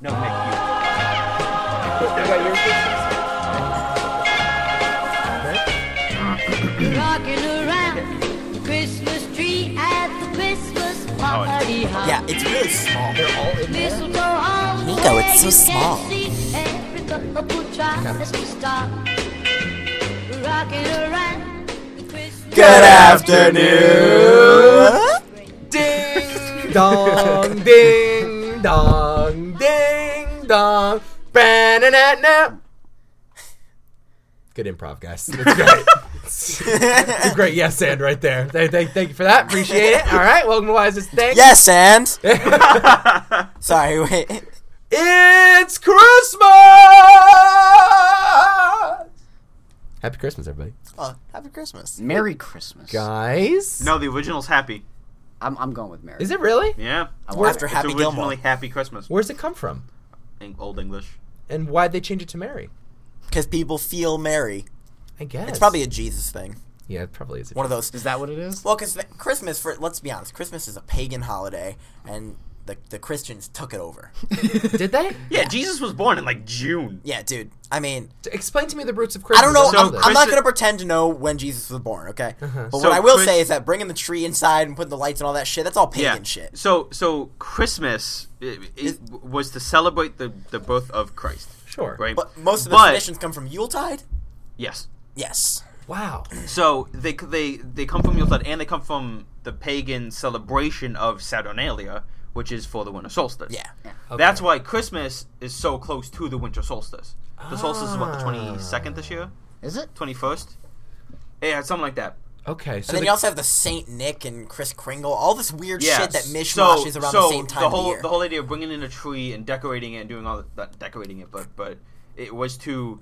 No, Mick, you. You got your Christmas? Rocking around the Christmas tree at the Christmas party hop. Yeah, it's really small. They're all in there. Mistletoe all the Nico, way it's so you small. can see. Every couple tries to stop. Rocking around the Christmas Good afternoon. Ding dong, ding dong, ding dong. Ba-na-na-na. Good improv, guys. That's great. It's a great yes and right there. Thank you for that. Appreciate it. All right, welcome to Wisest Thing. Yes, and sorry, wait. It's Christmas. Happy Christmas, everybody. Oh, happy Christmas. Merry Christmas. Guys. No, the original's Happy. I'm going with Merry. Is it really? Yeah. After It's Happy originally Gilmore. Happy Christmas. Where's it come from? In Old English. And why'd they change it to Mary? Because people feel merry. I guess. It's probably a Jesus thing. Yeah, it probably is. One of those. Is that what it is? Well, because Christmas, let's be honest, Christmas is a pagan holiday, and the Christians took it over. Did they? Yeah, Jesus was born in like June. Yeah, dude. I mean, Explain to me the roots of I Christmas. don't know. So I'm not Christi- going to pretend to know when Jesus was born, okay? But So what I will Chris- say is that bringing the tree inside and putting the lights and all that shit, that's all pagan shit. So Christmas it was to celebrate the birth of Christ. Sure. Right. But most of the But- traditions come from Yuletide? Yes. Yes. Wow. So they come from Yuletide, and they come from the pagan celebration of Saturnalia, which is for the winter solstice. Yeah. Okay. That's why Christmas is so close to the winter solstice. The solstice is what, the 22nd this year? Is it? 21st? Yeah, something like that. Okay. So And then you also have the Saint Nick and Kris Kringle, all this weird Yeah. shit that mishmashes around the same time the whole of the year. the whole idea of bringing in a tree and decorating it and doing all that, decorating it, but it was to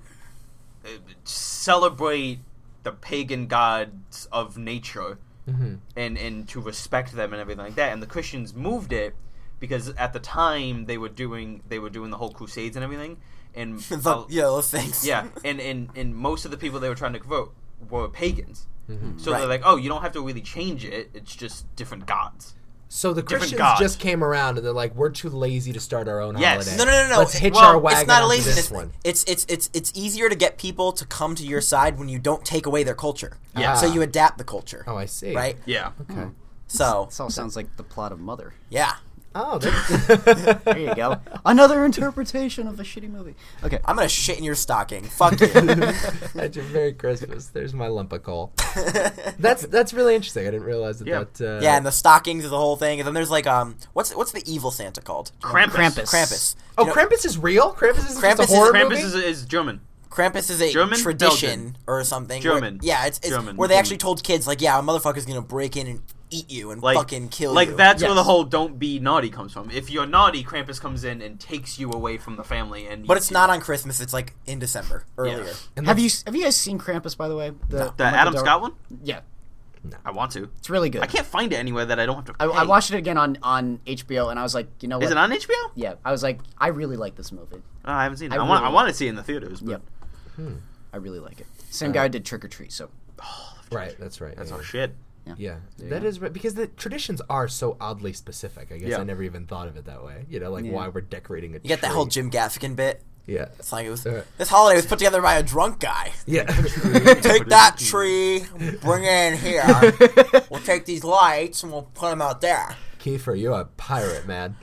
celebrate the pagan gods of nature and to respect them and everything like that. And the Christians moved it because at the time they were doing the whole Crusades and everything. And Yeah, those things. yeah, and most of the people they were trying to convert were pagans. So Right. they're like, oh, you don't have to really change it. It's just different gods. So the different Christians gods. just came around and they're like, we're too lazy to start our own Yes. holiday. No. Let's hitch Well, our wagon It's not a onto laziness this thing. one. It's easier to get people to come to your side when you don't take away their culture. Yeah. So you adapt the culture. Oh, I see. Right? Yeah. Okay. So, This all sounds like the plot of Mother. yeah. Oh, There you go. Another interpretation of a shitty movie. Okay. I'm going to shit in your stocking. Fuck you. that's your Merry Christmas. There's my lump of coal. That's really interesting. I didn't realize that. Yeah. That Yeah, and the stockings is the whole thing. And then there's like, what's the evil Santa called? Krampus. Krampus. Oh, You know, Krampus is real. Krampus is Krampus just a horror Krampus movie. is German. Krampus is a German? tradition Belgian. or something. German. Where, it's German. where they actually told kids, like, yeah, a motherfucker's going to break in and eat you and Like fucking kill like you. that's where Yes. the whole "don't be naughty" comes from. If you're naughty, Krampus comes in and takes you away from the family. And But it's not on Christmas. It's like in December, earlier. And Have you guys seen Krampus, by the way? the Adam Scott one. Yeah. I want to. It's really good. I can't find it anywhere that I don't have to. I pay. watched it again on HBO, and I was like, you know what? Is it on HBO? Yeah. I was like, I really like this movie. Oh, I haven't seen it. I I want really- to see it in the theaters. But Yep. I really like it. Same guy did Trick or Treat, so. Right. That's right. That's yeah. our shit. Yeah, that is right, because the traditions are so oddly specific. I guess Yeah. I never even thought of it that way. You know, like why we're decorating a tree. You get that whole Jim Gaffigan bit. Yeah. It's like it was. Uh. This holiday was put together by a drunk guy. Yeah. Take that tree, bring it in here. We'll take these lights and we'll put them out there. Kiefer, you're a pirate, man.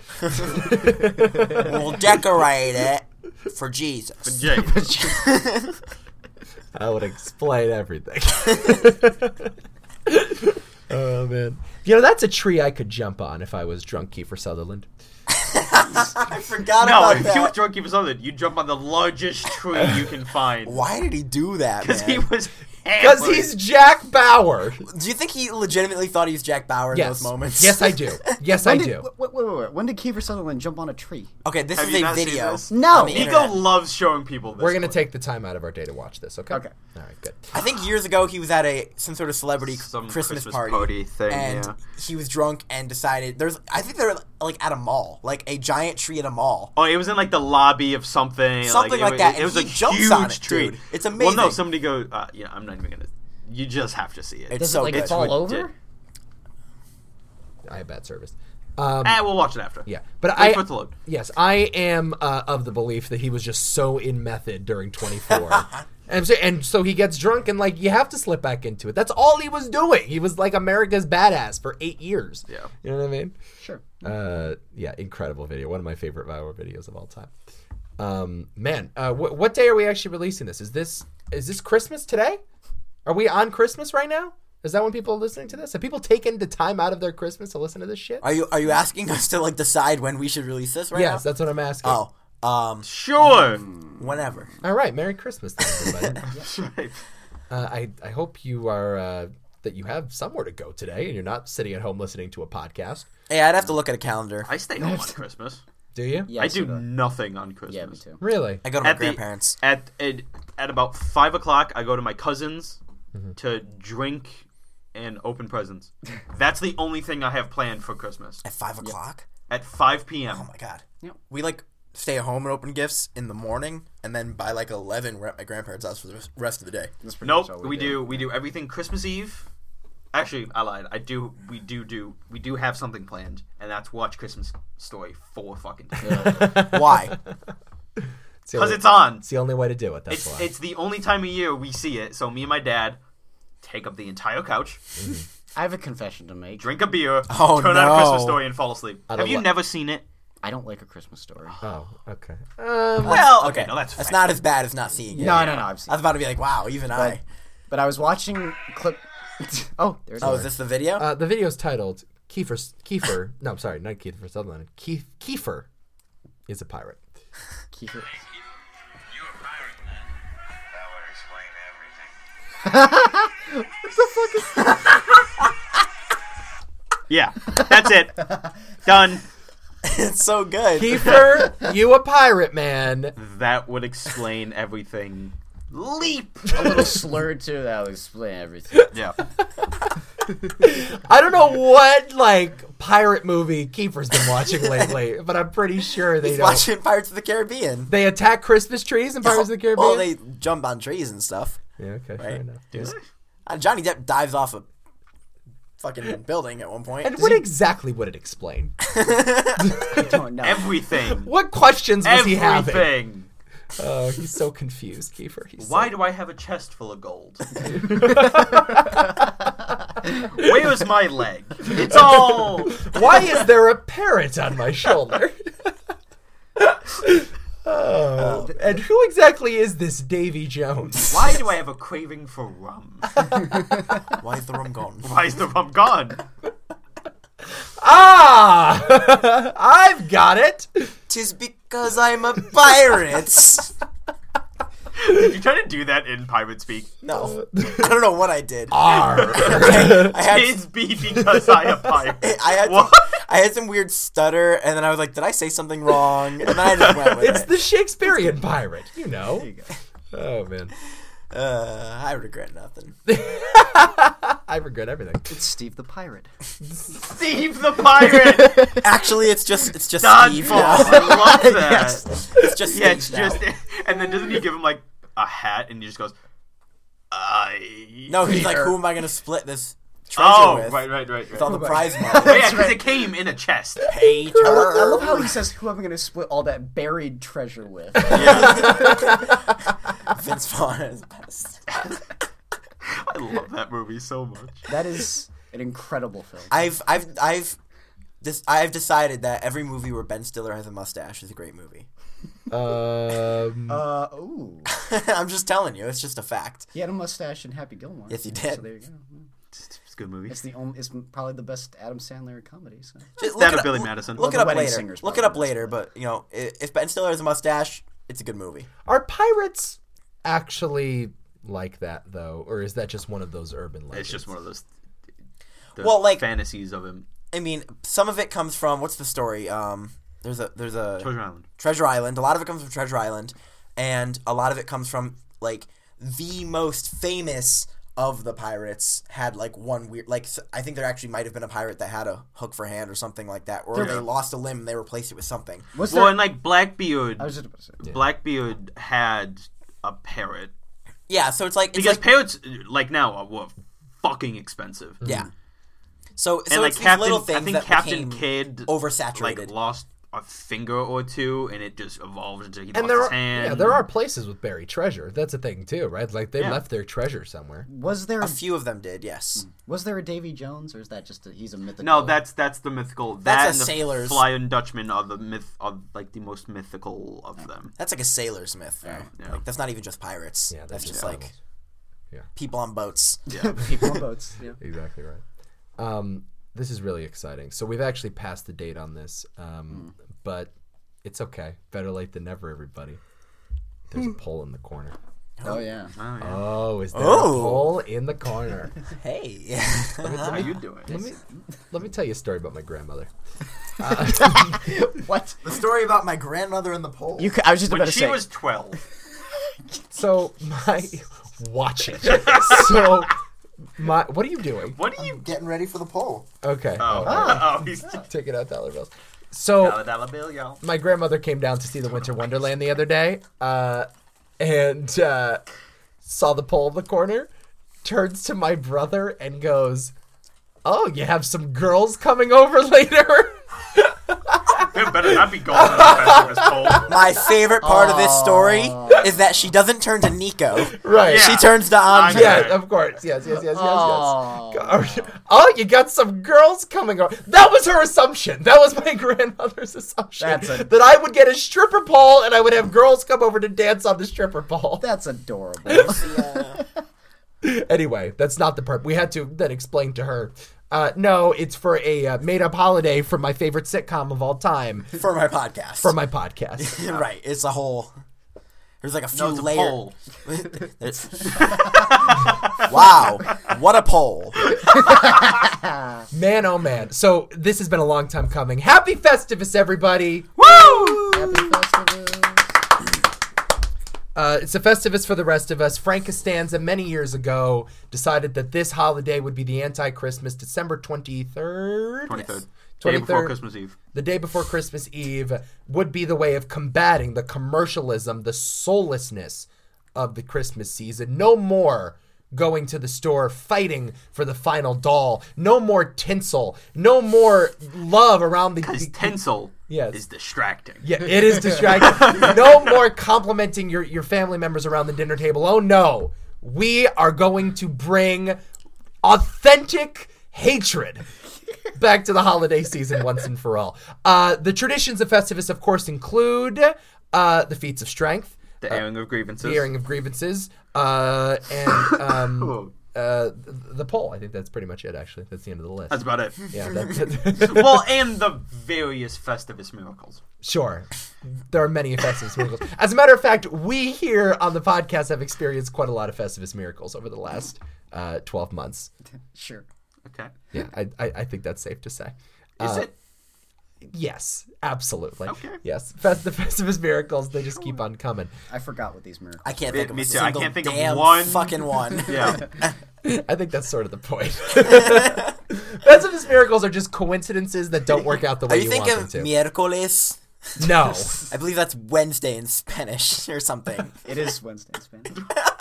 We'll decorate it for Jesus. Jay. I would explain everything. Oh, man. You know, that's a tree I could jump on if I was drunk Kiefer Sutherland. I forgot No, about if you were that. drunk, he was something. You jump on the largest tree you can find. Why did he do that, Because man? he was. Because hammered. he's Jack Bauer. Do you think he legitimately thought he was Jack Bauer in those moments? Yes, I do. Yes, I do. Wait. When did Kiefer Sutherland jump on a tree? Okay, this Have is you a not seen video. this? No. on the Nico internet. loves showing people this. We're going to clip. take the time out of our day to watch this, okay? Okay. All right, good. I think years ago he was at some sort of celebrity Some Christmas Christmas party, party thing, and yeah. he was drunk and decided I think they're like at a mall, like a giant tree at a mall. Oh, it was in like the lobby of something. Something like that, It and was he a jumps huge on it, tree. dude. It's Well, amazing. no, somebody go. Yeah, I'm not even gonna. You just have to see it. It's Does so it like good. fall ridiculous. over? I have bad service. We'll watch it after. Yeah, but Wait for it to load. Yes, I am of the belief that he was just so in method during 24. And so he gets drunk and, like, you have to slip back into it. That's all he was doing. He was, like, America's badass for 8 years. Yeah. You know what I mean? Sure. Yeah, incredible video. One of my favorite viral videos of all time. What day are we actually releasing this? Is this Christmas today? Are we on Christmas right now? Is that when people are listening to this? Have people taken the time out of their Christmas to listen to this shit? Are you asking us to, like, decide when we should release this right now? Yes, that's what I'm asking. Oh. Sure. Whenever. All right, Merry Christmas, then, everybody. That's right. I hope you are that you have somewhere to go today, and you're not sitting at home listening to a podcast. Hey, I'd have to look at a calendar. I stay home on Christmas. Do you? Yeah, I so do nothing on Christmas. Yeah, me too. Really? I go to my At grandparents. At about 5 o'clock, I go to my cousin's to drink and open presents. That's the only thing I have planned for Christmas. At 5 o'clock? At 5 p.m. Oh my god. Yep. We, like, stay at home and open gifts in the morning, and then by, like, 11, we're at my grandparents' house for the rest of the day. That's pretty much all Nope, we do everything Christmas Eve. Actually, I lied. We do have something planned, and that's watch Christmas Story 4 fucking times. Why? Because it's on. It's the only way to do it. That's why. It's the only time of year we see it. So me and my dad take up the entire couch, I have a confession to make. drink a beer, Oh, turn on no. a Christmas Story, and fall asleep. don't Have you li- never seen it? I don't like A Christmas Story. Oh, okay. Well, okay, no, that's fine. not as bad as not seeing it. No, I've seen I was about to be like, wow, even I. But I was watching clip. Oh, there's. Oh, is this the video? The video's titled Kiefer. No, I'm sorry, not Kiefer Sutherland. Kiefer is a pirate. Kiefer. You a pirate, man. That would explain everything. Yeah, that's it. Done. It's so good. Kiefer, you a pirate, man. That would explain everything. Leap. A little slurred too. That will explain everything. Yeah. I don't know what, like, pirate movie Kiefer's been watching lately, but I'm pretty sure they He's don't. watching Pirates of the Caribbean. They attack Christmas trees in Pirates of the Caribbean? Well, they jump on trees and stuff. Yeah, okay, fair Right. enough. Do Yeah. they? Johnny Depp dives off a fucking building at one point. And what exactly would it explain? I don't know. Everything. What questions was he having? Everything. Oh, he's so confused, Kiefer. Why do I have a chest full of gold? Where's my leg? It's all. Why is there a parrot on my shoulder? Oh, and who exactly is this Davy Jones? Why do I have a craving for rum? Why is the room gone? Why is the rum gone? Ah! I've got it! 'Tis because I'm a pirate. Did you try to do that in pirate speak? No. I don't know what I did. Arr. I had, Tis be because I am pirate. What? I had some weird stutter, and then I was like, did I say something wrong? And then I just went with It's it. the Shakespearean pirate, you know. There you go. Oh, man. I regret nothing. I regret everything. It's Steve the Pirate. Steve the pirate. Actually, it's just Dodgeball. Steve now. I love that. Yes. It's just Steve Yeah, it's now. just. And then doesn't he give him like a hat, and he just goes, No, he's like, Peter." who am I going to split this treasure Oh, with? right. With all the prize money. Oh, yeah, because it came in a chest. Peter. I love how he says, "Who am I going to split all that buried treasure with?" Vince Vaughn is best. I love that movie so much. That is an incredible film. I've decided that every movie where Ben Stiller has a mustache is a great movie. Ooh. I'm just telling you, it's just a fact. He had a mustache in Happy Gilmore. Yes, he did. So there you go. It's a good movie. It's the only. It's probably the best Adam Sandler comedy. So. Just That it of up- Billy Madison. Look Well, it The up Wedding later. Singer's Look it probably up the best, later, but you know, if Ben Stiller has a mustache, it's a good movie. Are pirates actually like that, though? Or is that just one of those urban legends? It's just one of those Well, like- fantasies of him. I mean, some of it comes from what's the story? There's a Treasure Island. Treasure Island. A lot of it comes from Treasure Island, and a lot of it comes from like the most famous of the pirates had like one weird I think there actually might have been a pirate that had a hook for hand or something like that, or they lost a limb and they replaced it with something. Was Well, there? and like Blackbeard, I was just about to say. Blackbeard had a parrot. Yeah, so it's like Because parrots, like now, were fucking expensive. yeah. So and like it's these little I things think that Captain became Kidd oversaturated. like lost a finger or two, and it just evolved into he And lost there his are hand. there are places with buried treasure. That's a thing too, right? Like they Yeah. left their treasure somewhere. Was there a few of them did, yes. was there a Davy Jones, or is that just he's a mythical? No, that's the mythical. That's That a and the sailor's- Flying Dutchman are the myth of like the most mythical of them. That's like a sailor's myth. Though. Yeah. Like that's not even just pirates. Yeah, that's just yeah. like Yeah. people on boats. Yeah. people on boats. Yeah. Exactly right. This is really exciting. So we've actually passed the date on this, but it's okay. Better late than never, everybody. There's a poll in the corner. Oh yeah. Oh, yeah. Oh, is there a Oh. poll in the corner? Hey. How you doing? Let me tell you a story about my grandmother. What? The story about my grandmother in the pole. I was just When about to she say. was 12. So watch it. So what are you doing? What are you? Getting ready for the pole. Okay. Oh, he's Taking out dollar bills. So dollar bill, y'all. my grandmother came down to see the Winter Wonderland the other day, and saw the pole in the corner, turns to my brother and goes, "Oh, you have some girls coming over later?" It better not be golden on this pole. My favorite part of this story is that she doesn't turn to Nico. Right. Yeah. She turns to Andre. Yeah, of course. Yes. Oh, you got some girls coming over. That was her assumption. That was my grandmother's assumption. That I would get a stripper pole and I would have girls come over to dance on the stripper pole. That's adorable. Anyway, that's not the part. We had to then explain to her, no, it's for a made-up holiday from my favorite sitcom of all time. For my podcast. For my podcast. Right. It's a whole... There's like a few No, it's a layers. pole. Wow. What a pole. Man, oh man. So this has been a long time coming. Happy Festivus, everybody. Woo! Happy Festivus. It's a Festivus for the rest of us. Frank Costanza, many years ago, decided that this holiday would be the anti-Christmas, December 23rd? 23rd. Day before Christmas Eve. The day before Christmas Eve would be the way of combating the commercialism, the soullessness of the Christmas season. No more going to the store fighting for the final doll. No more tinsel. No more love around the... Because tinsel Yes. is distracting. Yeah, it is distracting. No more complimenting your family members around the dinner table. Oh no. We are going to bring authentic hatred back to the holiday season once and for all. The traditions of Festivus, of course, include the feats of strength, The airing of grievances. the airing of grievances, and the poll. I think that's pretty much it, actually. That's the end of the list. That's about it. Yeah, that's Well, and the various Festivus miracles. Sure. There are many Festivus miracles. As a matter of fact, we here on the podcast have experienced quite a lot of Festivus miracles over the last 12 months. Sure. Okay. Yeah, I think that's safe to say. Is it? Yes, absolutely. Okay. Yes. The Festivus miracles, they just keep on coming. I forgot what these miracles. I can't think of Me a too. I single can't think of damn one. fucking one. Yeah. I think that's sort of the point. Festivus miracles are just coincidences that don't work out the Are way you you thinking want them to. miércoles? No. I believe that's Wednesday in Spanish or something. It is Wednesday in Spanish.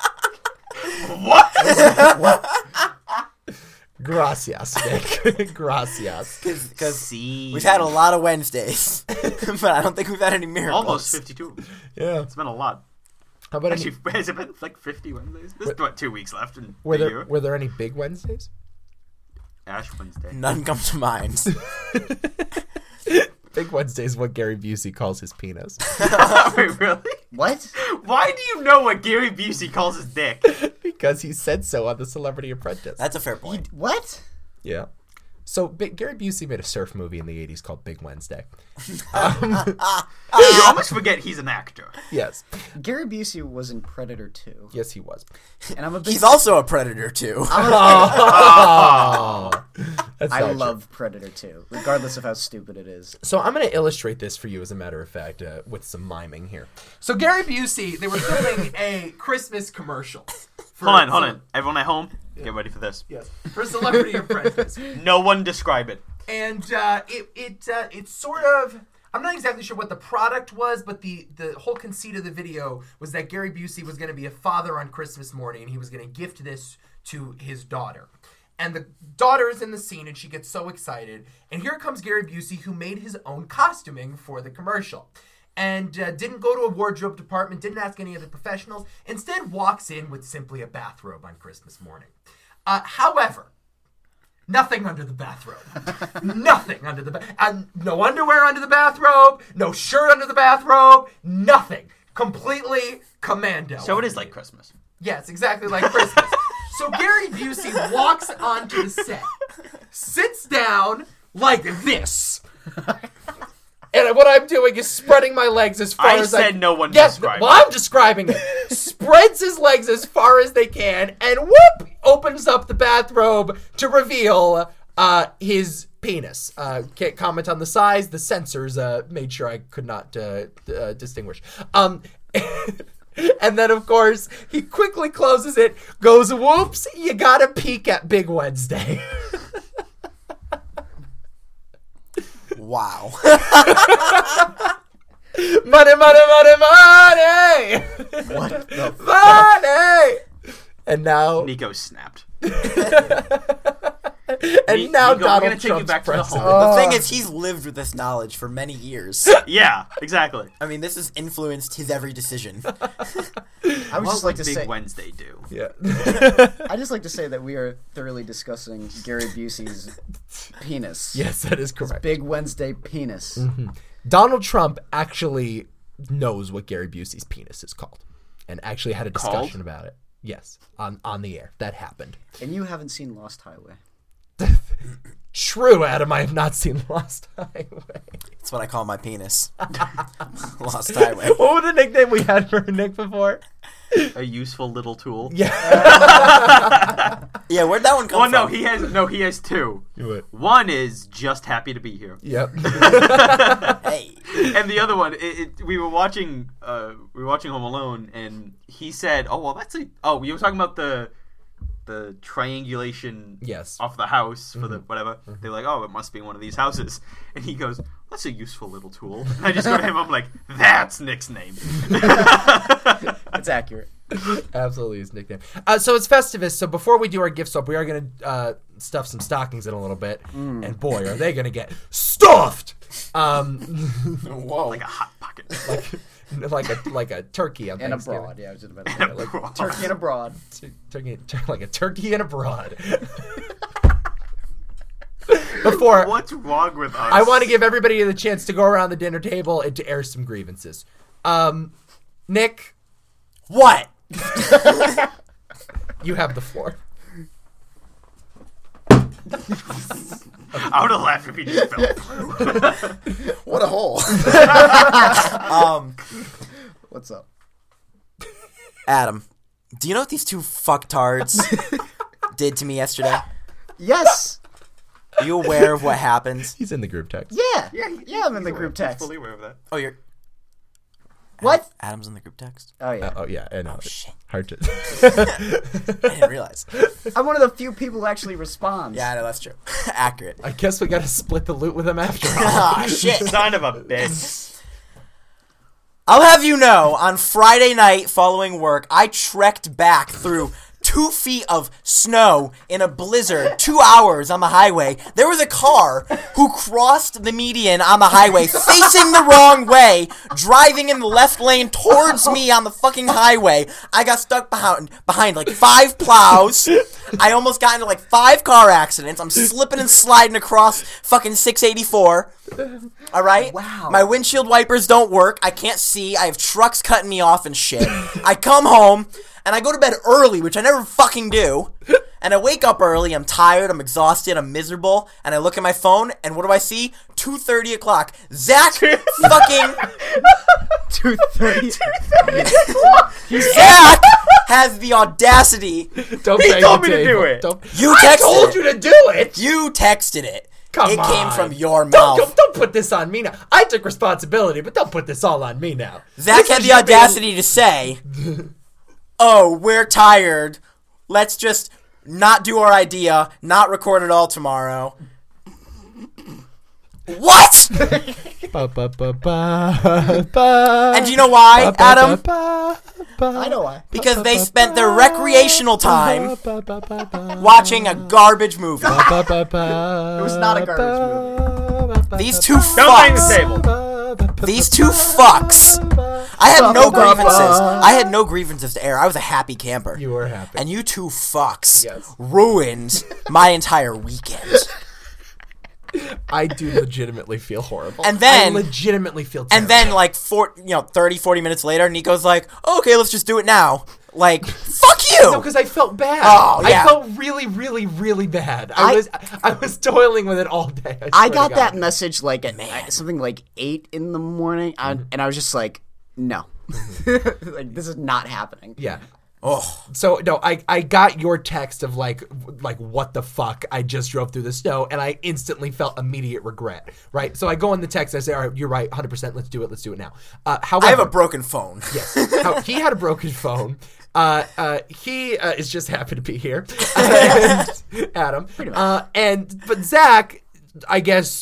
What? Gracias, Nick. Gracias. Because See. we've had a lot of Wednesdays, but I don't think we've had any miracles. Almost 52. Yeah. It's been a lot. How about Actually, has it been like 50 Wednesdays? There's what, 2 weeks left in were the there year. were there any big Wednesdays? Ash Wednesday. None come to mind. Big Wednesday is what Gary Busey calls his penis. Wait, really? What? Why do you know what Gary Busey calls his dick? Because he said so on The Celebrity Apprentice. That's a fair point. What? Yeah. So Gary Busey made a surf movie in the 80s called Big Wednesday. You almost forget he's an actor. Yes. Gary Busey was in Predator 2, Yes, he was. and I'm a big. He's also a predator too. Oh. That's I not true. love Predator 2, regardless of how stupid it is. So I'm going to illustrate this for you, as a matter of fact, with some miming here. So Gary Busey, they were filming a Christmas commercial. Hold on. Everyone at home, get ready for this. Yes. For Celebrity Apprentice. No one describe it. And it's sort of, I'm not exactly sure what the product was, but the whole conceit of the video was that Gary Busey was going to be a father on Christmas morning, and he was going to gift this to his daughter. And the daughter is in the scene, and she gets so excited. And here comes Gary Busey, who made his own costuming for the commercial. And didn't go to a wardrobe department, didn't ask any of the professionals. Instead, walks in with simply a bathrobe on Christmas morning. However, nothing under the bathrobe. Nothing under the bathrobe. No underwear under the bathrobe. No shirt under the bathrobe. Nothing. Completely commando. So it is like Christmas. Yes, exactly like Christmas. So Gary Busey walks onto the set, sits down like this. And what I'm doing is spreading my legs as far as I said no one Yes, described well, I'm describing it. Spreads his legs as far as they can, and whoop, opens up the bathrobe to reveal his penis. Can't comment on the size. The censors made sure I could not distinguish. And then, of course, he quickly closes it, goes, whoops, you gotta peek at Big Wednesday. Wow. Money, money, money, money! What the Money! And now... Nico snapped. And now Nico, I'm gonna Donald take you Trump's back to the president. home. The thing is, he's lived with this knowledge for many years. Yeah, exactly. I mean, this has influenced his every decision. I would What just like would to Big say. Wednesday do? Yeah. I just like to say that we are thoroughly discussing Gary Busey's penis. Yes, that is correct. Big Wednesday penis. Donald Trump actually knows what Gary Busey's penis is called, and actually had a discussion Called? about it. Yes, on the air. That happened. And you haven't seen Lost Highway. True, Adam. I have not seen Lost Highway. That's what I call my penis. Lost Highway. What was the nickname we had for Nick before? A useful little tool. Yeah. Yeah, where'd that one come Well, from? he has two. Do it. One is just happy to be here, Yep. Hey. and the other one, we were watching Home Alone, and he said, "Oh well, we were talking about the triangulation Yes. off the house for the whatever." They're like, "Oh, it must be one of these houses," and he goes, "That's a useful little tool." And I just go to him, I'm like, "That's Nick's name." It's accurate. Absolutely his nickname. So it's Festivus. So before we do our gift swap, we are going to stuff some stockings in a little bit. And boy, are they going to get stuffed! Whoa. Like a hot pocket. like a turkey on And Thanksgiving. abroad. Yeah, I was just about to say. Like, Abroad. turkey and abroad. Like a turkey and abroad. Before What's wrong with us? I want to give everybody the chance to go around the dinner table and to air some grievances. Nick, What? you have the floor. I would have laughed if he just fell through. What a hole. What's up? Adam, do you know what these two fucktards did to me yesterday? Yes. Are you aware of what happened? He's in the group text. Yeah. Yeah, I'm in the group text. Fully aware of that. Oh, you're... What? Adam's in the group text? Oh, yeah. Oh yeah, I know. Oh, shit. Hard to. I didn't realize. I'm one of the few people who actually responds. Yeah, I know, that's true. Accurate. I guess we got to split the loot with him after all. Ah, shit. Son of a bitch. I'll have you know, on Friday night following work, I trekked back through 2 feet of snow in a blizzard, 2 hours on the highway. There was a car who crossed the median on the highway, facing the wrong way, driving in the left lane towards me on the fucking highway. I got stuck behind like 5 plows. I almost got into like 5 car accidents. I'm slipping and sliding across fucking 684. All right? Wow. My windshield wipers don't work. I can't see. I have trucks cutting me off and shit. I come home, and I go to bed early, which I never fucking do. And I wake up early. I'm tired. I'm exhausted. I'm miserable. And I look at my phone, and what do I see? 2:30 o'clock. Zach fucking... 2:30. Zach has the audacity... Don't He bang told the me to table. do it. Don't- You I texted told it. you to do it. You texted it. Come it on. came from your mouth. Don't put this on me now. I took responsibility, but don't put this all on me now. Zach This had is the you audacity to say, "Oh, we're tired. Let's just not do our idea, not record it all tomorrow." What? Ba, ba, ba, ba, ba. And do you know why, Ba, ba, Adam? ba, ba. I know why. Because they spent their recreational time watching a garbage movie. It was not a garbage movie. These two Don't bang the fucks. table. These two fucks. I had no grievances. I had no grievances to air. I was a happy camper. You were happy. And you two fucks Yes. ruined my entire weekend. I do legitimately feel horrible. And then- I legitimately feel terrible. And then, like, 30, 40 minutes later, Nico's like, oh, okay, let's just do it now. Like, fuck you! No, because I felt bad. Oh, yeah. I felt really, really, really bad. I was toiling with it all day. I swear got to that God. message like at something like 8 in the morning, and I was just like, no, like this is not happening. Yeah. Oh, So no, I got your text of like what the fuck? I just drove through the snow, and I instantly felt immediate regret. Right. So I go in the text. I say, all right, you're right, 100%. Let's do it. Let's do it now. However, I have a broken phone. Yes. He had a broken phone. He is just happy to be here. And Adam. But Zach, I guess,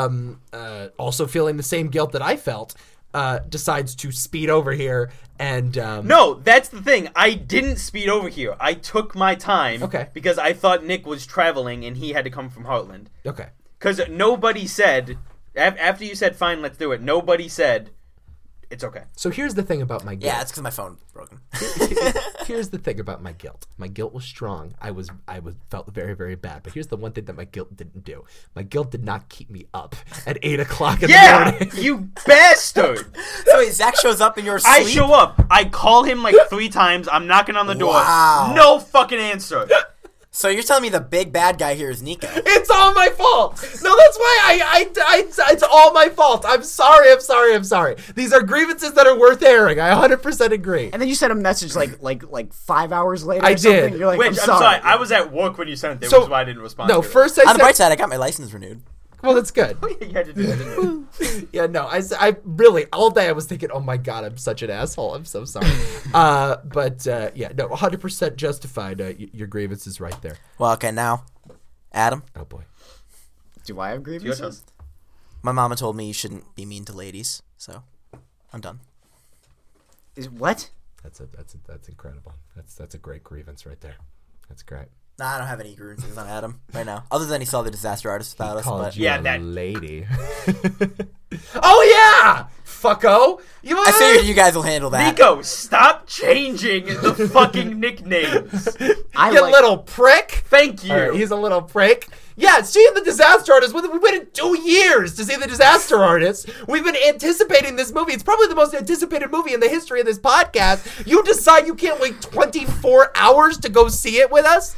also feeling the same guilt that I felt, decides to speed over here and No, that's the thing. I didn't speed over here. I took my time. Okay. Because I thought Nick was traveling and he had to come from Heartland. Okay. Because nobody said, after you said, fine, let's do it, nobody said, it's okay. So here's the thing about my guilt. Yeah, it's because my phone's broken. Here's the thing about my guilt. My guilt was strong. I felt very, very bad. But here's the one thing that my guilt didn't do. My guilt did not keep me up at 8 o'clock in the Yeah, morning. you bastard! So wait, Zach shows up in your sleep? I show up. I call him like 3 times. I'm knocking on the door. Wow. No fucking answer. So you're telling me the big bad guy here is Nico? It's all my fault. No, that's why it's all my fault. I'm sorry. These are grievances that are worth airing. I 100% agree. And then you sent a message like 5 hours later. I or something. did. You're like, Which, I'm I'm sorry. I sorry. was at work when you sent it, So- which is why I didn't respond No, to first On I the bright said, side, I got my license renewed. well, that's good. it. You had to do that, didn't you? Yeah, no, I really, all day I was thinking, oh my God, I'm such an asshole. I'm so sorry. But yeah, no, 100% justified. Your grievance is right there. Well, okay, now, Adam, Oh boy. Do I have Your turn. grievances? my mama told me you shouldn't be mean to ladies, so I'm done. What? That's incredible. That's a great grievance right there. That's great. Nah, I don't have any grievances on Adam right now. Other than he saw the Disaster Artist without us, Called but you Yeah, a that- lady. Oh yeah, fucko. You I figured you guys will handle that. Nico, stop changing the fucking nicknames. I You like. little prick. Thank you. All right, he's a little prick. Yeah, seeing the Disaster Artist. We waited 2 years to see the Disaster Artist. We've been anticipating this movie. It's probably the most anticipated movie in the history of this podcast. You decide you can't wait 24 hours to go see it with us?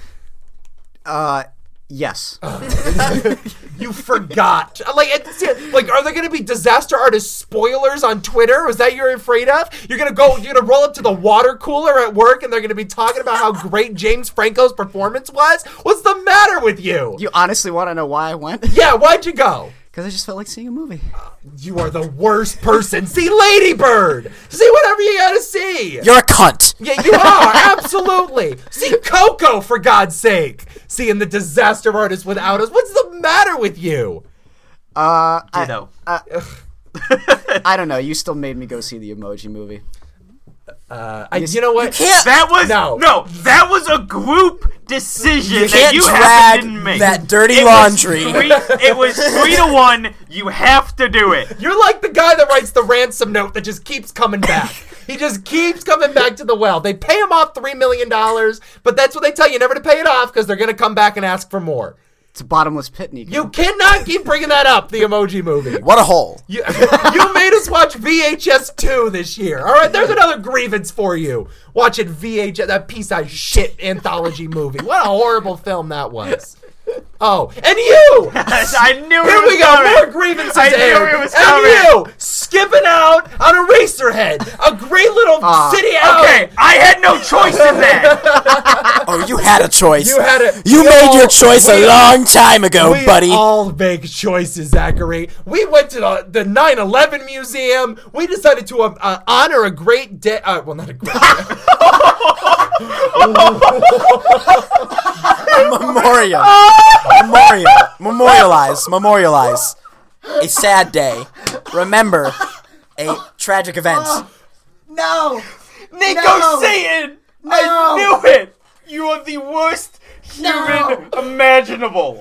Yes. You forgot. Like, are there going to be Disaster Artist spoilers on Twitter? Was that you're afraid of? You're going to roll up to the water cooler at work and they're going to be talking about how great James Franco's performance was? What's the matter with you? You honestly want to know why I went? Yeah, why'd you go? Because I just felt like seeing a movie. You are the worst person. See Lady Bird. See whatever you gotta see. You're a cunt. Yeah, you are. Absolutely. See Coco, for God's sake. Seeing the Disaster Artist without us. What's the matter with you? Ditto. I don't know. You still made me go see the Emoji Movie. You know what? That was No. that was a group decision You that can't you drag didn't make. that dirty It laundry. it was 3-1. You have to do it. You're like the guy that writes the ransom note that just keeps coming back. He just keeps coming back to the well. They pay him off $3 million, but that's what they tell you, never to pay it off because they're going to come back and ask for more. It's a bottomless pit, Nico. You cannot keep bringing that up, the Emoji Movie. What a hole. You made us watch VHS 2 this year. All right, there's another grievance for you. Watching VHS, that piece of shit anthology movie. What a horrible film that was. Oh, and you! I knew Here it was we go, coming. more grievances I knew aired. it was And coming. you, skipping out on Eraserhead, a great little city out. Okay, I had no choice in that. Oh, you had a choice. You had it. You We made all- your choice a long time ago, We buddy. all make choices, Zachary. We went to the 9/11 museum. We decided to honor a great dead. Well, not a great. Memorialize. A sad day. Remember a tragic event. No! Nico No! Satan! No! I knew it! You are the worst human imaginable.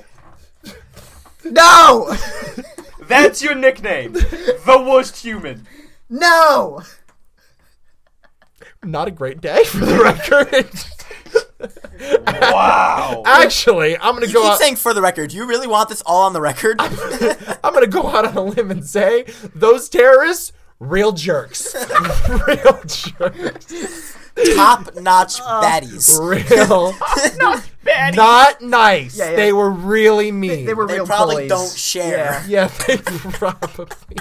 No! That's your nickname. The worst human. No! Not a great day for the record. Wow. Actually, I'm gonna You go keep out. saying for the record. You really want this all on the record? I'm gonna go out on a limb and say those terrorists, real jerks. Real jerks. Top-notch baddies. Real. Baddies. Not nice. Yeah. They were really mean. They were They real probably bullies. don't share. Yeah, they probably.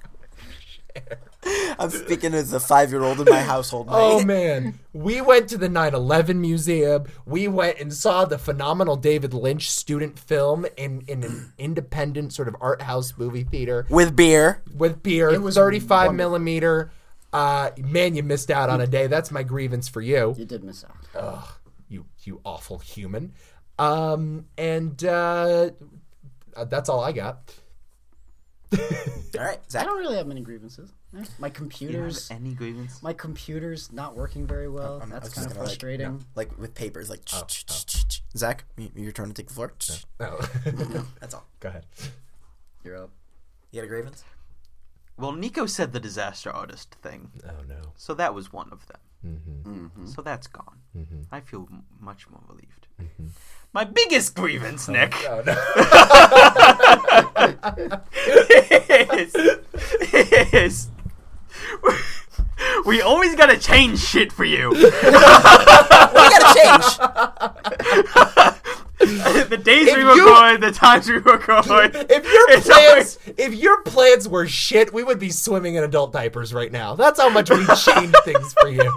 I'm speaking as a 5-year-old in my household. Oh mate. man, we went to the 9/11 museum. We went and saw the phenomenal David Lynch student film in an independent sort of art house movie theater With beer. with beer. It was 35 wonderful. millimeter. Man, you missed out on a day. That's my grievance for you. You did miss out. You awful human. That's all I got. All right, I Zach. don't really have many grievances. My Do you have computer's any grievance? my computer's not working very well. I was That's just kind of gonna, frustrating. Like with papers, like Zach, your turn to take the floor. Oh. That's all. Go ahead. You're up. You got a grievance? Well, Nico said the disaster artist thing, Oh no. so that was one of them. Mm-hmm. So that's gone. I feel much more relieved. Mm-hmm. My biggest grievance, Nick, Oh no. is we always gotta change shit for you. We gotta change. The days we If you- record, the times we record. If your plans were shit, we would be swimming in adult diapers right now. That's how much we change things for you.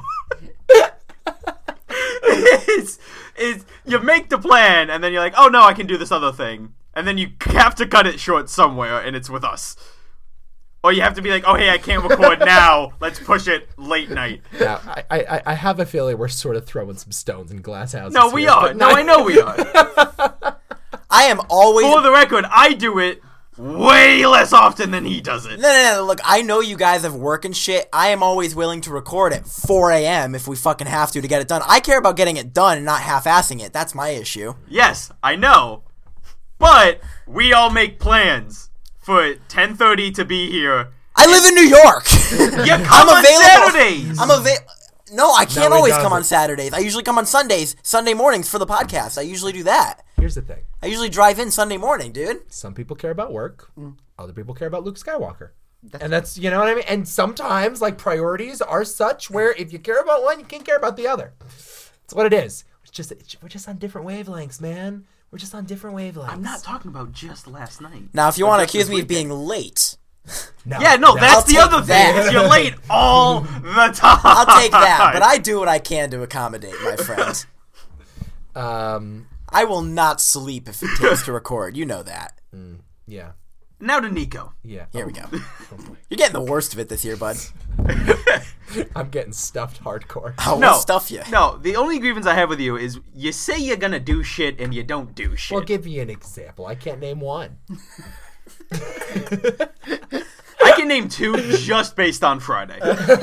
is you make the plan and then you're like, oh no, I can do this other thing, and then you have to cut it short somewhere, and it's with us. Or you have to be like, oh hey, I can't record now. Let's push it late night. Now, I have a feeling we're sort of throwing some stones in glass houses. No, we here, are. but No, I know we are. I am always. For the record, I do it way less often than he does it. No. Look, I know you guys have work and shit. I am always willing to record at 4 a.m. if we fucking have to get it done. I care about getting it done and not half-assing it. That's my issue. Yes, I know. But we all make plans for 10:30 to be here. I live in New York. You come on Saturdays. I'm available. No, I can't he always come on doesn't. Saturdays. I usually come on Sundays, Sunday mornings for the podcast. I usually do that. Here's the thing. I usually drive in Sunday morning, dude. Some people care about work. Other people care about Luke Skywalker. And that's, you know what I mean? And sometimes, like, priorities are such where if you care about one, you can't care about the other. That's what it is. We're just on different wavelengths, man. We're just on different wavelengths. I'm not talking about just last night. Now, if you want to just accuse this me of weekend. being late, No, Yeah, no, that's I'll the take other thing. that. Is you're late all the time. I'll take that. But I do what I can to accommodate my friend. I will not sleep if it takes to record. You know that. Yeah. Now to Nico. Yeah. Here we go. You're getting the worst of it this year, bud. I'm getting stuffed hardcore. I'll No, stuff you. No, the only grievance I have with you is you say you're gonna do shit and you don't do shit. Well, give you an example. I can't name one. I can name two just based on Friday.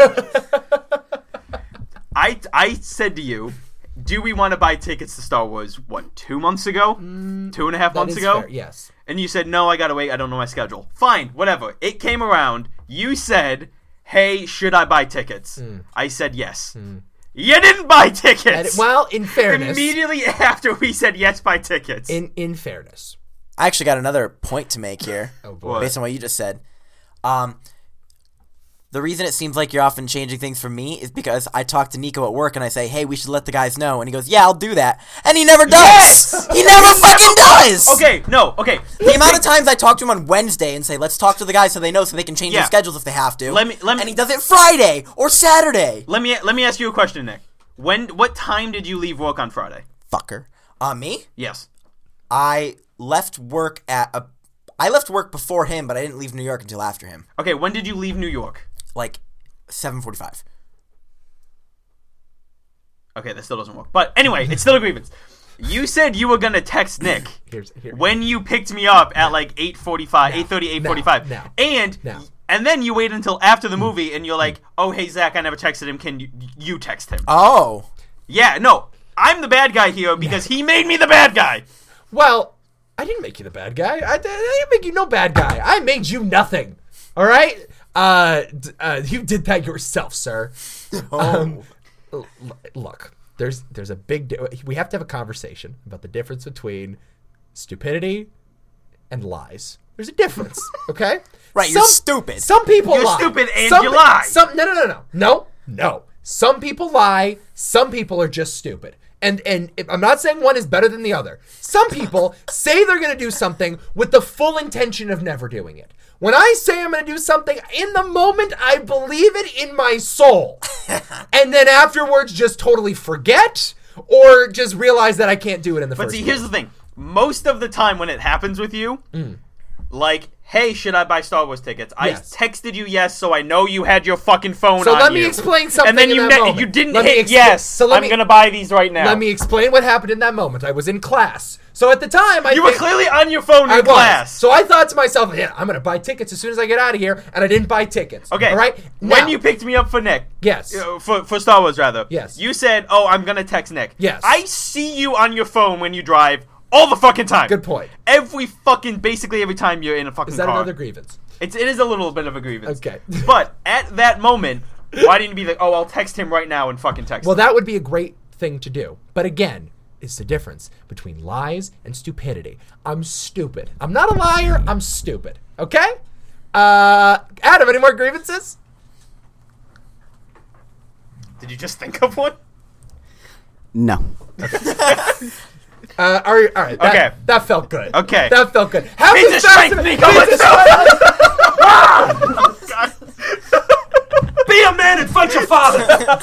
I said to you, do we want to buy tickets to Star Wars, what, 2 months ago? 2.5 That months is ago? fair, yes. And you said, no, I gotta wait, I don't know my schedule. Fine, whatever. It came around, you said, hey, should I buy tickets? I said yes. You didn't buy tickets! Well, in fairness. Immediately after we said yes, buy tickets. In fairness. I actually got another point to make here. Oh, boy. Based on what you just said. The reason it seems like you're often changing things for me is because I talk to Nico at work and I say, hey, we should let the guys know. And he goes, yeah, I'll do that. And he never does. Yes! He never fucking does. Okay, no, okay. The amount of times I talk to him on Wednesday and say, let's talk to the guys so they know so they can change Yeah. their schedules if they have to. Let me- and he does it Friday or Saturday. Let me ask you a question, Nick. What time did you leave work on Friday? Fucker. Me? Yes. I left work I left work before him, but I didn't leave New York until after him. Okay, when did you leave New York? Like 7:45. Okay, that still doesn't work. But anyway, it's still a grievance. You said you were gonna text Nick Here. when you picked me up at like 8:45, 8:30, 8:45. no. And No. And then you wait until after the movie, and you're like, "Oh, hey Zach, I never texted him. Can you text him?" Oh. Yeah, no, I'm the bad guy here because he made me the bad guy. Well, I didn't make you the bad guy. I didn't make you no bad guy. I made you nothing. All right? You did that yourself, sir. Look, there's a big... we have to have a conversation about the difference between stupidity and lies. There's a difference, okay? Right, you're stupid. Some people You're lie. stupid and you lie. No. Some people lie. Some people are just stupid. And I'm not saying one is better than the other. Some people say they're going to do something with the full intention of never doing it. When I say I'm going to do something, in the moment, I believe it in my soul. And then afterwards, just totally forget or just realize that I can't do it in the first But see, place. here's the thing. Most of the time when it happens with you, like, hey, should I buy Star Wars tickets? Yes. I texted you yes, so I know you had your fucking phone So on let me you. explain something And then in you that moment. you didn't Let me hit expl- yes. so let I'm me- going to buy these right now. Let me explain what happened in that moment. I was in class. So at the time, You were clearly on your phone in I class. was. So I thought to myself, yeah, I'm going to buy tickets as soon as I get out of here, and I didn't buy tickets. Okay. All right? When Now- you picked me up for Nick. Yes. For Star Wars, rather. Yes. You said, oh, I'm going to text Nick. Yes. I see you on your phone when you drive all the fucking time. Good point. Basically every time you're in a fucking Is that car. another grievance? It is a little bit of a grievance. Okay. But at that moment, why didn't you be like, oh, I'll text him right now and fucking text Well, him? that would be a great thing to do. But again, it's the difference between lies and stupidity. I'm stupid. I'm not a liar. I'm stupid. Okay? Adam, any more grievances? Did you just think of one? No. All right. Okay. That felt good. Okay. That felt good. Happy Pizza strength, Festivus- Nico, Pizza let's strength- God. Be a man and fight your father.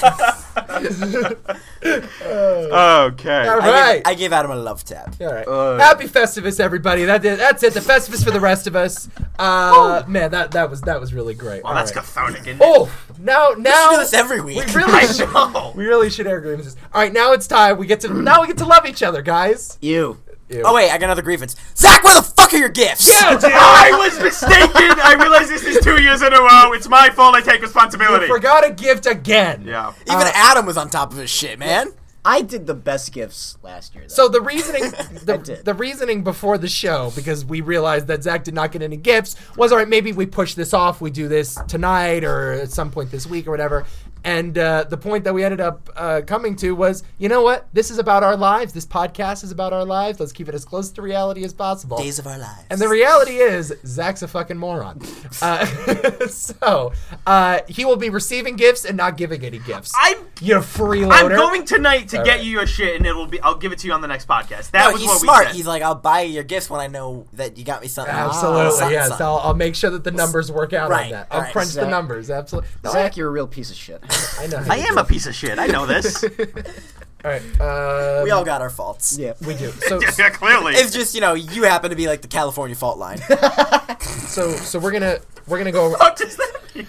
Okay. All right. I gave Adam a love tap. All right. Happy Festivus, everybody. That's it. The Festivus for the rest of us. Man, that was really great. Well, All that's right. cathartic, isn't it? Oh, now We should do this every week. we really I should. know. We really should air grievances. All right, now it's time. We get to love each other, guys. You. Ew. Oh wait, I got another grievance. Zach, where the fuck are your gifts? Yeah, dude. I was mistaken. I realized this is 2 years in a row. It's my fault. I take responsibility. You forgot a gift again. Yeah. Even Adam was on top of his shit, man. I did the best gifts last year, though. So the reasoning, did. the reasoning before the show, because we realized that Zach did not get any gifts, was all right. Maybe we push this off. We do this tonight or at some point this week or whatever. And the point that we ended up coming to was, you know what? This is about our lives. This podcast is about our lives. Let's keep it as close to reality as possible. Days of our lives. And the reality is, Zach's a fucking moron. So he will be receiving gifts and not giving any gifts. You freeloader. I'm going tonight to All get right. you your shit, and I'll give it to you on the next podcast. No, That was he's what smart. we said. He's like, I'll buy you your gifts when I know that you got me something. Absolutely, something, yes. something. I'll make sure that the numbers work out on Right, that. I'll right. crunch the Zach- numbers. Absolutely. No, Zach, you're a real piece of shit. I know. I am a piece of shit. I know this. All right. We all got our faults. Yeah. We do. So Yeah, clearly. It's just, you happen to be like the California fault line. so we're gonna go. What does that mean?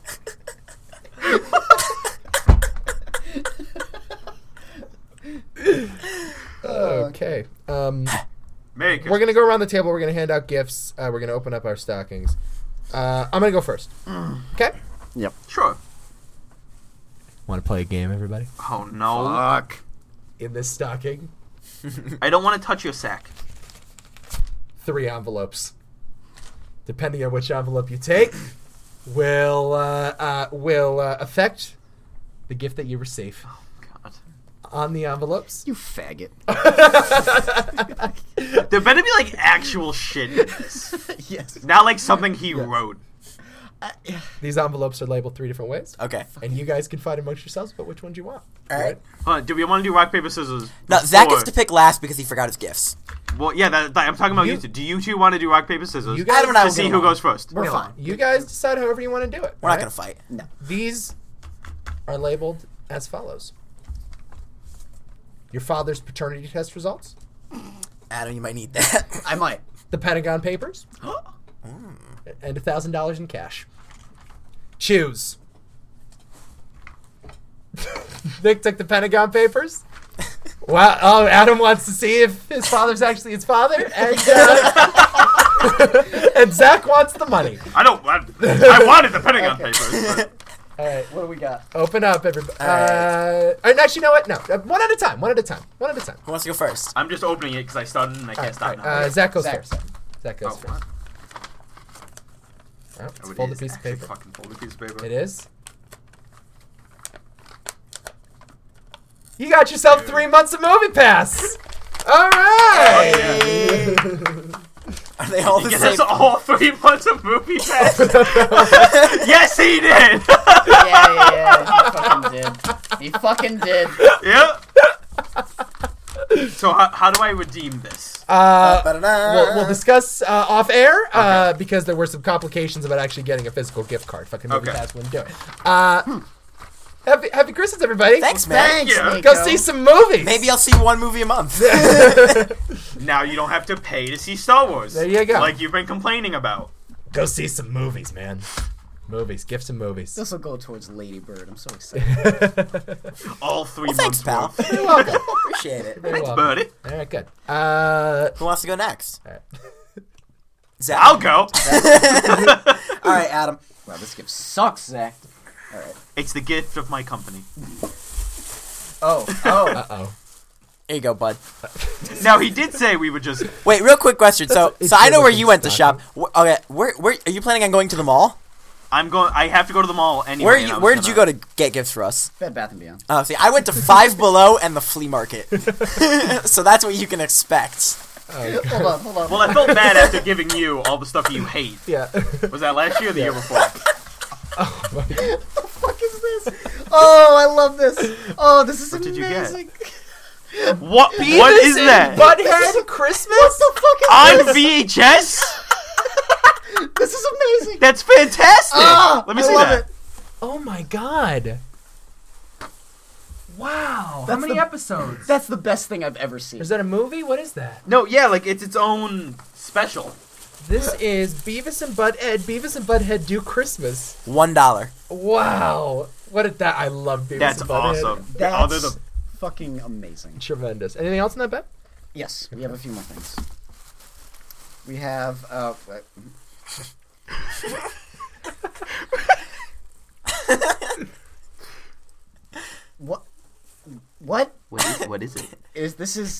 Okay. Make it. We're gonna go around the table. We're gonna hand out gifts. We're gonna open up our stockings. I'm gonna go first. Okay. Yep. Sure. Want to play a game, everybody? Oh, no. Fuck. In this stocking, I don't want to touch your sack. 3 envelopes. Depending on which envelope you take, will affect the gift that you receive. God. On the envelopes, You faggot. There better be, like, actual shit in this. Yes. Not like something he wrote. these envelopes are labeled 3 different ways. Okay. And you guys can fight amongst yourselves about which ones you want. All right. Hold on, do we want to do rock, paper, scissors? No, Zach before- gets to pick last because he forgot his gifts. Well, yeah, I'm talking about You- you two. Do you two want to do rock, paper, scissors? You guys- Adam and I to will see get who along. goes first. We're fine. You guys decide however you want to do it. We're all not right? going to fight. No. These are labeled as follows. Your father's paternity test results, Adam, you might need that. I might. the Pentagon Papers, and $1,000 in cash. Choose. Nick took the Pentagon Papers. Wow. Oh, Adam wants to see if his father's actually his father. And And Zach wants the money. I wanted the Pentagon Papers. But All right, What do we got? open up, everybody. right. And actually, you know what? No, one at a time. One at a time. Who wants to go first? I'm just opening it because I started and I can't stop All now. right, Zach goes Zach. first. Zach goes Oh, first. what? Oh, it's Oh, a it folded is piece of actually paper. Fucking folded piece of paper. It is. You got yourself 3 months of Movie Pass. All right. Are they all the Get same? us all 3 months of movie pass. Yes, he did. Yeah. He fucking did. Yep. So how do I redeem this? We'll discuss off air because there were some complications about actually getting a physical gift card. Fucking Movie Okay. Pass wouldn't do it. Happy Christmas, everybody. Thanks, man. Thanks, Yeah. Nico. Go see some movies. Maybe I'll see one movie a month. Now you don't have to pay to see Star Wars. There you go. Like you've been complaining about. Go see some movies, man. Movies, gifts and movies. This will go towards Lady Bird. I'm so excited. All 3 Thanks, months pal. worth. You're welcome. Appreciate it. You're welcome. Birdie. All right, good. Who wants to go next? All right. Zach. I'll go. All right, Adam. Wow, this gift sucks, Zach. All right. It's the gift of my company. Oh. Uh-oh. Here you go, bud. Now he did say we would just. Wait, real quick question. So it's I know good where looking you went to shop. stocking. Okay, where are you planning on going to the mall? I'm going. I have to go to the mall anyway. Where did you go to get gifts for us? Bed Bath & Beyond. Oh, see, I went to Five Below and the flea market. So that's what you can expect. Hold on. Well, I felt bad after giving you all the stuff you hate. Yeah. Was that last year or the year before? What the fuck is this? Oh, I love this. Oh, this is What did you get? amazing. What is that? Butthead Christmas? What the fuck is On this? VHS? This is amazing. That's fantastic. Let me I see love that. it. Oh my god. Wow. That's How many the- episodes? That's the best thing I've ever seen. Is that a movie? What is that? No, yeah, like it's its own special. This is Beavis and Butthead. Beavis and Butthead do Christmas. $1. Wow. What did that? I love Beavis That's and Butthead. awesome. That's Other than fucking amazing. Tremendous. Anything else in that bet? Yes, we have a few more things. We have what? What what is it? this is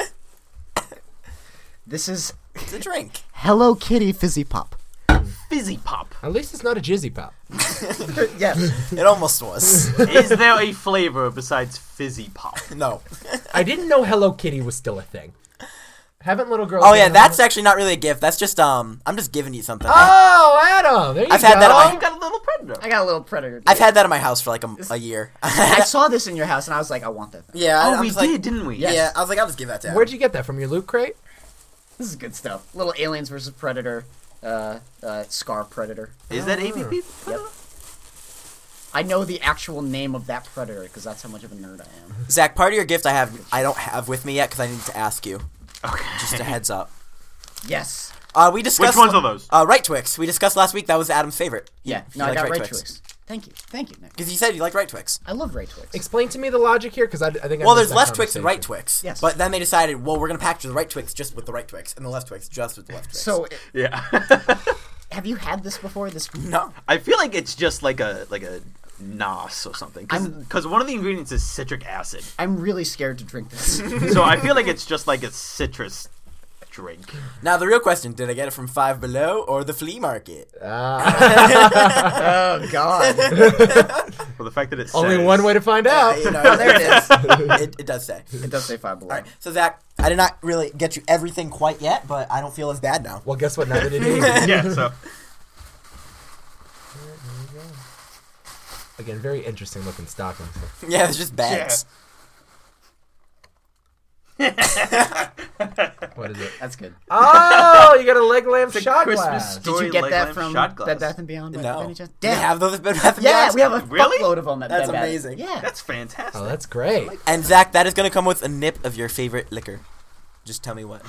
It's a drink. Hello Kitty Fizzy Pop. Fizzy Pop. At least it's not a Jizzy Pop. Yes. It almost was. Is there a flavor besides Fizzy Pop? No. I didn't know Hello Kitty was still a thing. Haven't little girls... Oh yeah, been that's on- actually not really a gift. That's just I'm just giving you something. Oh, Adam! There you I've go. had that on You got a little predator. I got a little predator. I've had that in my house for like a year. I saw this in your house and I was like, I want that thing. Yeah. Oh, I we was like, did, didn't we? Yes. Yeah, I was like, I'll just give that to him. Where'd you get that? From your loot crate? This is good stuff. Little Aliens versus Predator, Scar Predator. Is that AVP? Yep. I know the actual name of that predator because that's how much of a nerd I am. Zach, part of your gift I don't have with me yet because I need to ask you. Okay. Just a heads up. Yes. We discussed. Which ones are those? Right Twix. We discussed last week. That was Adam's favorite. Yeah. He No, I likes got Right Ray Twix. Twix. Thank you, Nick. Because you said you like Right Twix. I love Ray Twix. Explain to me the logic here, because I think I Well, missed there's that less Twix and Right conversation. Twix. Yes. But then they decided, well, we're gonna package the Right Twix just with the Right Twix, and the left Twix just with the left Twix. So, Yeah. have you had this before? This no. I feel like it's just like a NOS or something. Because one of the ingredients is citric acid. I'm really scared to drink this. So I feel like it's just like a citrus drink. Now the real question: did I get it from Five Below or the flea market? Oh God. Well, the fact that it Only says, one way to find out. You know, There it is. It does say. It does say Five Below. All right. So Zach, I did not really get you everything quite yet, but I don't feel as bad now. Well, guess what? Neither did he. Yeah, so. Again, very interesting looking stockings. Yeah, it's just bags. What is it? That's good. Oh, you got a leg lamp a shot Christmas glass. story. Did you get Leg that lamp from shot glass. Bed Bath and Beyond? by No. any chance? Do they have those Bed Bath & Yeah, Beyonds? we have a Really? fuckload of them at That's Bed Bath. amazing. Yeah. That's fantastic. Oh, that's great. And Zach, that is going to come with a nip of your favorite liquor. Just tell me what.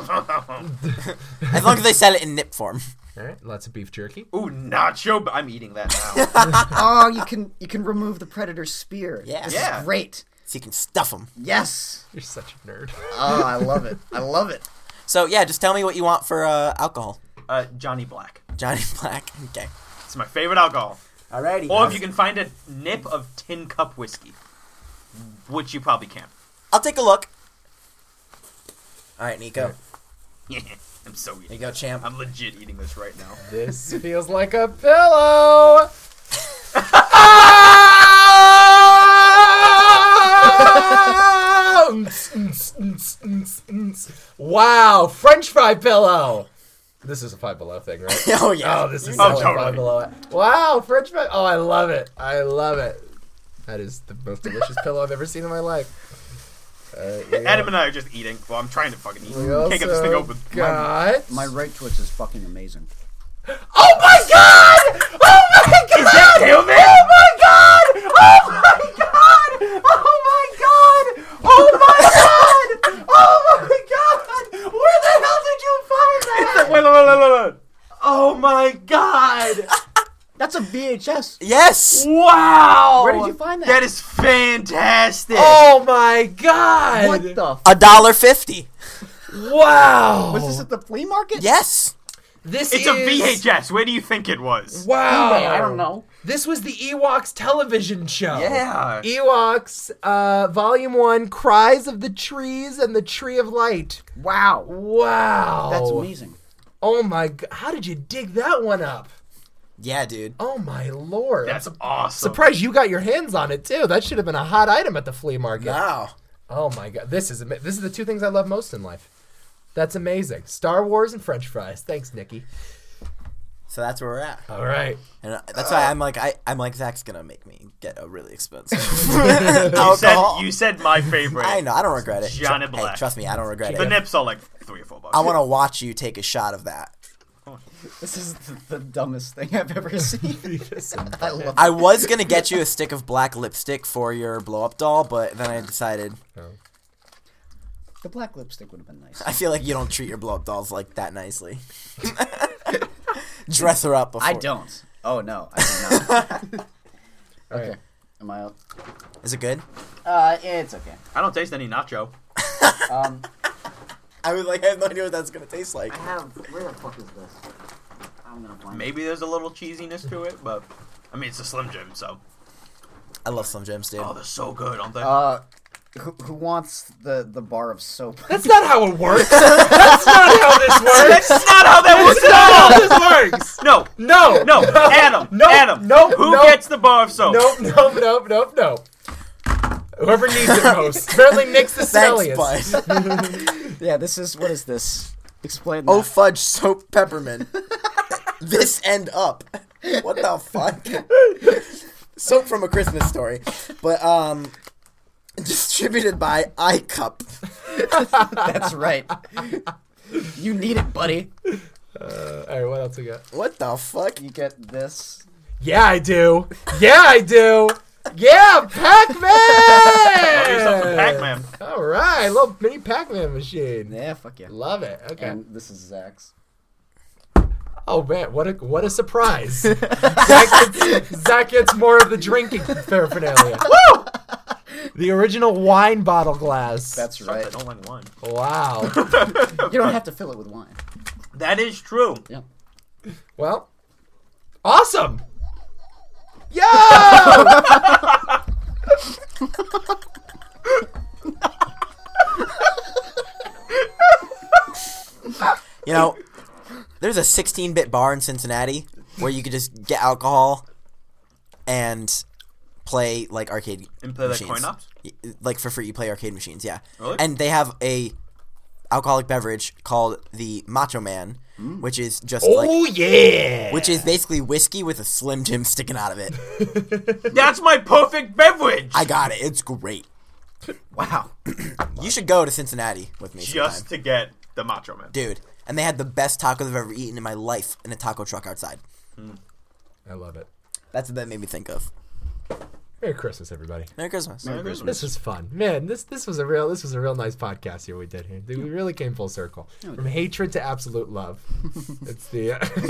As long as they sell it in nip form. All right, lots of beef jerky. Ooh, nacho. But I'm eating that now. Oh, you can remove the predator's spear. Yeah. This Yeah. is great. So you can stuff them. Yes. You're such a nerd. Oh, I love it. I love it. So yeah, just tell me what you want for alcohol. Johnny Black. Johnny Black. Okay. It's my favorite alcohol. Alrighty. Or if you can find a nip of tin cup whiskey, which you probably can. I'll take a look. All right, Nico. I'm so There you eating. go, champ. I'm legit eating this right now. This feels like a pillow. Wow, French fry pillow. This is a Five Below thing, right? Oh yeah. Oh, this is Oh, so totally. Five Below. Wow, French fry. Oh, I love it. I love it. That is the most delicious pillow I've ever seen in my life. Adam and I are just eating. Well, I'm trying to fucking eat. We Can't get this thing also open. got... My right twitch is fucking amazing. Oh my god! Oh my god! Is that Tailman? Oh my god! Oh my god! Oh my god! Oh my god! Oh my god! Where the hell did you find that? Wait. Oh my god! That's a VHS. Yes. Wow! Where did you find that? That is fantastic. Oh my god! What the? $1.50. Wow! Was this at the flea market? Yes. This It's is a VHS. Where do you think it was? Wow! eBay, I don't know. This was the Ewoks television show. Yeah. Ewoks, Volume 1, Cries of the Trees and the Tree of Light. Wow. Wow. That's amazing. Oh my god. How did you dig that one up? Yeah, dude. Oh my lord. That's awesome. Surprised you got your hands on it too. That should have been a hot item at the flea market. Wow. Oh my god. This is the two things I love most in life. That's amazing. Star Wars and French fries. Thanks, Nikki. So that's where we're at. All right. And that's why I'm like Zach's gonna make me get a really expensive You alcohol. said my favorite. I know. I don't regret it. Johnny Hey, Black. trust me, I don't regret The it. nips are like $3 or $4. I want to watch you take a shot of that. This is the dumbest thing I've ever seen. I love I was gonna get you a stick of black lipstick for your blow up doll, but then I decided the black lipstick would have been nice. I feel like you don't treat your blow up dolls like that nicely. Dress her up before. I don't. Oh no, I do not. Okay. Am I up? Is it good? It's okay. I don't taste any nacho. I was like, I have no idea what that's gonna taste like. I have. Where the fuck is this? I'm gonna find Maybe there's a little cheesiness to it, but I mean, it's a Slim Jim, so. I love Slim Jims, dude. Oh, they're so good, aren't they? Who wants the bar of soap? That's not how it works. That's not how this works. That's not how that works That's not how this works. No, No. no, Adam, Nope, Adam. nope, Who nope. gets the bar of soap? Nope. Whoever needs it most. Apparently Nick's the Thanks, smelliest. bud. Yeah, this is what is this? Explain that. Oh, fudge soap peppermint. This end up. What the fuck? Soap from A Christmas Story. But, distributed by iCup. That's right. You need it, buddy. All right, what else we got? What the fuck? You get this. Yeah, I do. Yeah, Pac-Man! Love yourself some Pac-Man. All right, little mini Pac-Man machine. Yeah, fuck yeah. Love it. Okay. And this is Zach's. Oh man, what a surprise! Zach gets more of the drinking paraphernalia. Woo! The original wine bottle glass. That's Sucks, I right. don't like wine. Wow. You don't have to fill it with wine. That is true. Yeah. Well, awesome. Yo! You know, there's a 16-bit bar in Cincinnati where you could just get alcohol and play, like, arcade And play like machines. coin ops? Like, for free, you play arcade machines, yeah. Really? And they have a alcoholic beverage called the Macho Man, which is just like... Oh yeah. Which is basically whiskey with a Slim Jim sticking out of it. That's my perfect beverage. I got it. It's great. Wow. You should go to Cincinnati with me Just sometime. to get the Macho Man. Dude. And they had the best tacos I've ever eaten in my life in a taco truck outside. I love it. That's what that made me think of. Merry Christmas, everybody. Merry Christmas. Merry Christmas. This was fun, man. This was a real nice podcast here we did here. We really came full circle from hatred to absolute love. It's the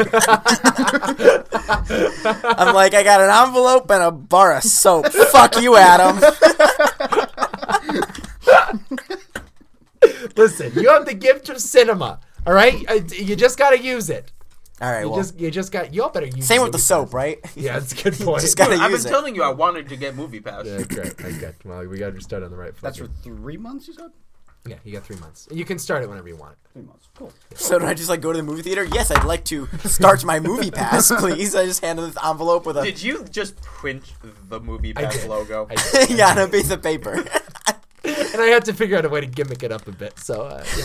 I'm like, I got an envelope and a bar of soap. Fuck you, Adam. Listen, you have the gift of cinema. All right, you just got to use it. All right, You just got. You all better use. same the with the movie soap, pass. right? Yeah, that's a good point. Just gotta I've been use it. telling you I wanted to get Movie Pass. Yeah, great. Okay. Well, we got to start on the right foot. That's here. for 3 months, you said? Yeah, you got 3 months. You can start it whenever you want. 3 months. Cool. So do I just like go to the movie theater? Yes, I'd like to start my movie pass, please. I just hand them this envelope with a Did you just print the Movie I Pass did. logo? I did. yeah, on a piece of paper. And I had to figure out a way to gimmick it up a bit. So,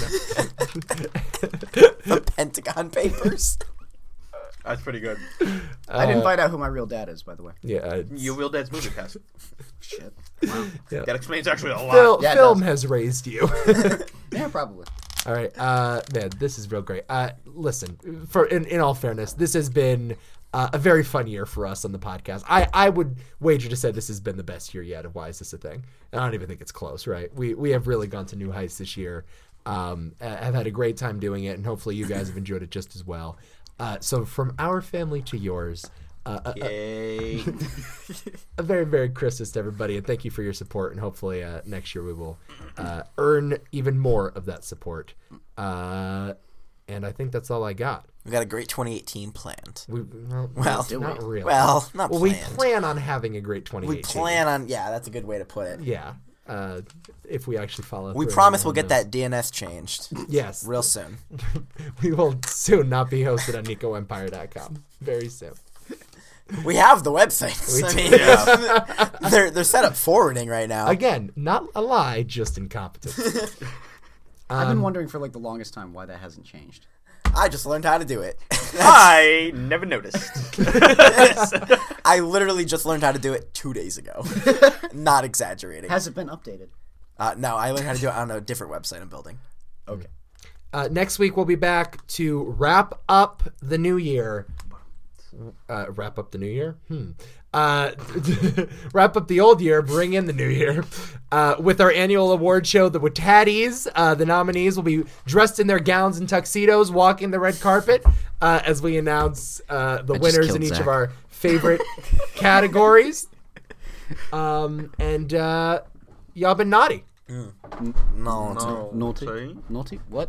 The Pentagon Papers. That's pretty good. I didn't find out who my real dad is, by the way. yeah. Your Real Dad's Movie Pass. Shit. Yeah. That explains actually a lot. Yeah, it Film does. has raised you. Yeah, probably. All right, man, this is real great. Listen, in all fairness, this has been a very fun year for us on the podcast. I would wager to say this has been the best year yet of Why Is This a Thing? And I don't even think it's close, right? We have really gone to new heights this year. I've had a great time doing it, and hopefully you guys have enjoyed it just as well. So from our family to yours, Yay. a very, very Christmas to everybody, and thank you for your support. And hopefully next year we will earn even more of that support. And I think that's all I got. We got a great 2018 planned. Well, Well, not really. Well, not Well, planned. we plan on having a great 2018. We plan on. Yeah, that's a good way to put it. Yeah. If we actually follow We through promise on we'll get this. that DNS changed Yes. real soon. We will soon not be hosted on NicoEmpire.com. Very soon. We have the websites. We I do. mean, they're set up forwarding right now. Again, not a lie, just incompetence. I've been wondering for like the longest time why that hasn't changed. I just learned how to do it. I never noticed. I literally just learned how to do it 2 days ago. Not exaggerating. Has it been updated? No, I learned how to do it on a different website I'm building. Okay. Next week we'll be back to wrap up the new year. Wrap up the new year? Wrap up the old year, bring in the new year. With our annual award show, the Wataddies. The nominees will be dressed in their gowns and tuxedos, walking the red carpet as we announce the winners in killed each Zach. of our favorite categories. And y'all been naughty. No. Naughty? Sorry? Naughty? What?